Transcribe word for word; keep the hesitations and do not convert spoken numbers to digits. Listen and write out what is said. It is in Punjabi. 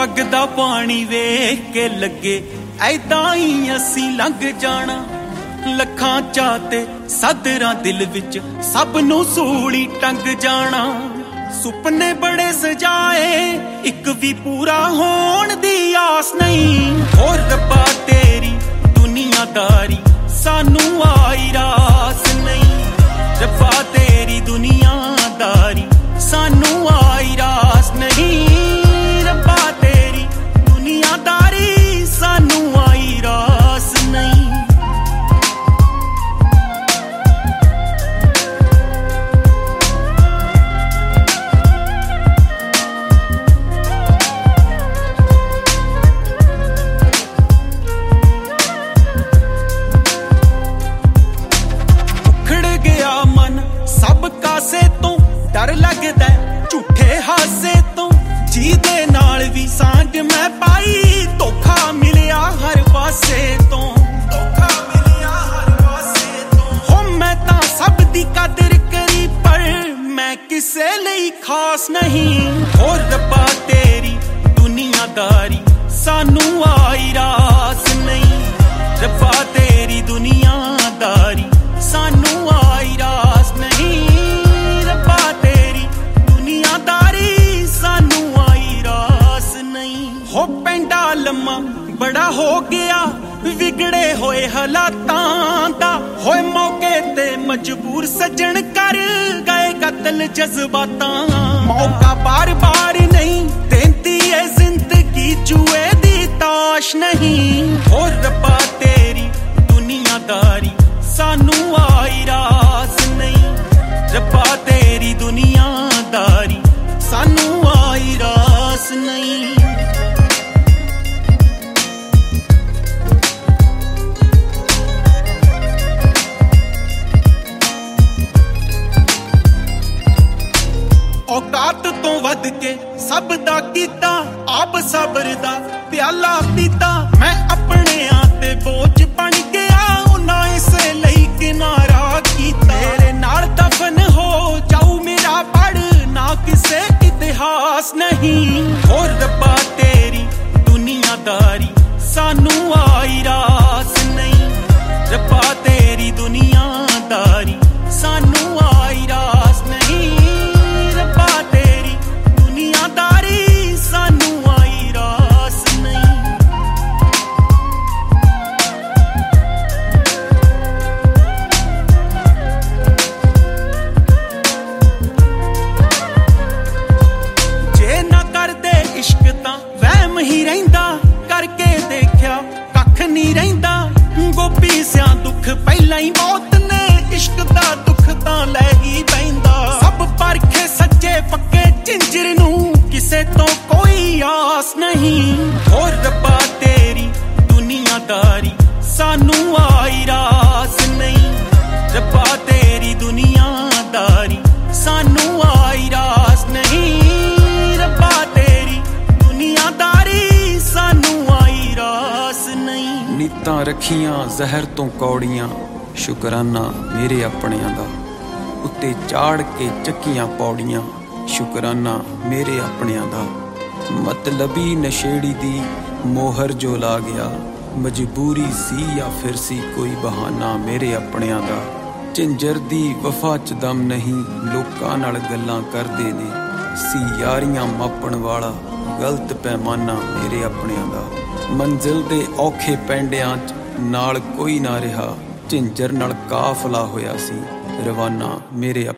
ਵਗਦਾ ਪਾਣੀ ਵੇਖ ਕੇ ਲੱਗੇ ਐਦਾਂ ਹੀ ਅਸੀਂ ਲੰਘ ਜਾਣਾ। ਲੱਖਾਂ ਚਾਹ ਤੇ ਸਦਰਾਂ ਦਿਲ ਵਿੱਚ ਸਭ ਨੂੰ ਸੂਲੀ ਟੰਗ ਜਾਣਾ। ਸੁਪਨੇ ਬੜੇ ਸਜਾਏ ਇੱਕ ਵੀ ਪੂਰਾ ਹੋਣ ਦੀ ਆਸ ਨਹੀਂ। ਹੋਰ ਰੱਬਾ ਤੇਰੀ ਦੁਨੀਆਦਾਰੀ ਸਾਨੂੰ ਆਈ ਰਾਸ ਨਹੀਂ। ਰੱਬਾ ਤੇਰੀ ਦੁਨੀਆਦਾਰੀ ਸਾਨੂੰ ਆਈ ਰਾਸ ਨਹੀਂ। ਰੱਬਾ ਤੇਰੀ ਦੁਨੀਆਦਾਰੀ ਸਾਨੂੰ ਆਈ ਰਾਸ ਨਹੀਂ। ਸਭ ਕਾਸੇ ਤੋਂ ਡਰ ਲੱਗਦਾ ਝੂਠੇ ਹਾਸੇ ਤੋਂ। ਜਿਹਦੇ ਨਾਲ ਵੀ ਸਾਂਝ ਮੈਂ ਪਾਈ ਧੋਖਾ ਮਿਲਿਆ ਹਰ ਪਾਸੇ ਤੋਂ। ਧੋਖਾ ਮਿਲਿਆ ਹਰ ਪਾਸੇ ਤੋਂ। ਹੋ ਮੈਂ ਤਾਂ ਸਭ ਦੀ ਕਦਰ ਕਰੀ ਪਰ ਮੈਂ ਕਿਸੇ ਲਈ ਖਾਸ ਨਹੀਂ। ਹੋਰ ਰੱਬਾ ਤੇਰੀ ਦੁਨੀਆਦਾਰੀ ਸਾਨੂੰ ਆਈ ਰਾਸ ਨਹੀਂ। ਰੱਬਾ ਤੇਰੀ ਦੁਨੀਆਦਾਰੀ ਸਾਨੂੰ ਆਈ ਰਾਸ ਨਹੀਂ। ਰੱਬਾ ਤੇਰੀ ਦੁਨੀਆਦਾਰੀ ਸਾਨੂੰ ਆਈ ਰਾਸ ਨਹੀਂ। ਹੋ ਪੈਂਡਾ ਲੰਮਾ ਬੜਾ ਹੋ ਗਿਆ ਵਿਗੜੇ ਹੋਏ ਹਾਲਾਤਾਂ ਦਾ। ਹੋਏ ਮੌਕੇ ਤੇ ਮਜਬੂਰ ਸੱਜਣ ਕਰ ਗਏ ਕਤਲ ਜਜ਼ਬਾਤਾਂ। ਮੌਕਾ ਬਾਰ ਬਾਰ ਨਹੀਂ ਦੇਂਦੀ ਏ ਜ਼ਿੰਦਗੀ ਜੂਏ ਦੀ ਤਾਸ਼ ਨਹੀਂ। ਹੋ ਰੱਬਾ ਤੇਰੀ ਦੁਨੀਆਦਾਰੀ ਸਾਨੂੰ ਆਈ ਰਾਸ ਨਹੀਂ। ਰੱਬਾ ਤੇਰੀ ਦੁਨੀਆਦਾਰੀ ਸਾਨੂੰ ਆਈ ਰਾਸ ਨਹੀਂ। ਔਕਾਤ ਤੋਂ ਵੱਧ ਕੇ ਸਭ ਦਾ ਕੀਤਾ ਆਪ ਸਬਰ ਦਾ ਪਿਆਲਾ ਪੀਤਾ। ਮੈਂ ਆਪਣਿਆਂ ਤੇ ਬੋਝ ਬਣ ਗਿਆ ਉਹਨਾਂ ਇਸੇ ਲਈ ਕਿਨਾਰਾ ਕੀਤਾ। ਮੇਰੇ ਨਾਲ ਦਫਨ ਹੋ ਜਾਊ ਮੇਰਾ ਪੜ ਨਾ ਕਿਸੇ ਇਤਿਹਾਸ ਨਹੀਂ। ਹੋਰ ਰੱਬਾ ਤੇਰੀ ਦੁਨੀਆਦਾਰੀ ਸਾਨੂੰ ਆਈ ਰਾਸ ਨਹੀਂ। ਰੱਬਾ ਤੇਰੀ ਦੁਨੀਆਦਾਰੀ ਸਾਨੂੰ ਆਈ ਰਾਸ ਨਹੀਂ। ਰੱਬਾ ਤੇਰੀ ਦੁਨੀਆਦਾਰੀ ਸਾਨੂੰ ਆਈ ਰਾਸ ਨਹੀਂ। ਜੇ ਨਾ ਕਰਦੇ ਇਸ਼ਕ ਤਾਂ ਵਹਿਮ ਹੀ ਰਹਿੰਦਾ। ਕਰਕੇ ਦੇਖਿਆ ਕੱਖ ਨਹੀਂ ਰਹਿੰਦਾ। ਗੋਪੀ ਸਿਆਂ ਦੁੱਖ ਪਹਿਲਾਂ ਹੀ ਮੌਤ ਨੇ ਇਸ਼ਕ ਦਾ ਦੁੱਖ ਤਾਂ ਲੈ ਹੀ ਪੈਂਦਾ। ਸਭ ਪਰਖੇ ਸੱਚੇ ਪੱਕੇ ਝਿੰਜਰ ਨੂੰ ਕਿਸੇ ਤੋਂ ਕੋਈ ਆਸ ਨਹੀਂ। ਹੋਰ ਰੱਬਾ ਤੇਰੀ ਦੁਨੀਆਦਾਰੀ ਸਾਨੂੰ ਆਈ ਰਾਸ ਨਹੀਂ। ਰੱਬਾ ਤੇਰੀ ਦੁਨੀਆਦਾਰੀ ਸਾਨੂੰ ਆਈ ਰਾਸ ਨਹੀਂ। ਰੱਬਾ ਤੇਰੀ ਦੁਨੀਆਦਾਰੀ ਸਾਨੂੰ ਆਈ ਰਾਸ ਨਹੀਂ। ਨੀਤਾਂ ਰੱਖੀਆਂ ਜ਼ਹਿਰ ਤੋਂ ਕੌੜੀਆਂ ਸ਼ੁਕਰਾਨਾ ਮੇਰੇ ਆਪਣਿਆਂ ਦਾ। ਉੱਤੇ ਚਾੜ ਕੇ ਚੱਕੀਆਂ ਪੌੜੀਆਂ ਸ਼ੁਕਰਾਨਾ ਮੇਰੇ ਆਪਣਿਆਂ ਦਾ। ਮਤਲਬੀ ਨਸ਼ੇੜੀ ਦੀ ਮੋਹਰ ਜੋ ਲਾ ਗਿਆ ਮਜਬੂਰੀ ਸੀ ਜਾਂ ਫਿਰ ਸੀ ਕੋਈ ਬਹਾਨਾ ਮੇਰੇ ਆਪਣਿਆਂ ਦਾ। ਝਿੰਜਰ ਦੀ ਵਫਾ ਚ ਦਮ ਨਹੀਂ ਲੋਕਾਂ ਨਾਲ ਗੱਲਾਂ ਕਰਦੇ ਨੇ। ਸੀ ਯਾਰੀਆਂ ਮਾਪਣ ਵਾਲਾ ਗਲਤ ਪੈਮਾਨਾ ਮੇਰੇ ਆਪਣਿਆਂ ਦਾ। ਮੰਜ਼ਿਲ ਦੇ ਔਖੇ ਪੈਂਡਿਆਂ ਚ ਨਾਲ ਕੋਈ ਨਾ ਰਿਹਾ। ਝਿੰਜਰ ਨਾਲ ਕਾਫਲਾ ਹੋਇਆ ਸੀ ਰਵਾਨਾ ਮੇਰੇ